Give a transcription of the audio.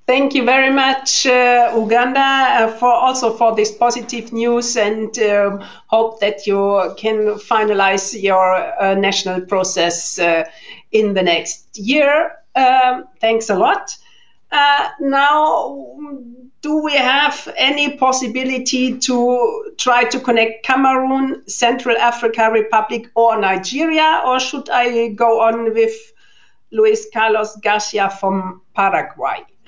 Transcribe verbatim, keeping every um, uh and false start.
Thank you very much, uh, Uganda, uh, for also for this positive news, and um hope that you can finalize your uh, national process uh, in the next year. Um, thanks a lot. Uh, now, do we have any possibility to try to connect Cameroon, Central Africa Republic, or Nigeria, or should I go on with Luis Carlos Garcia from Paraguay?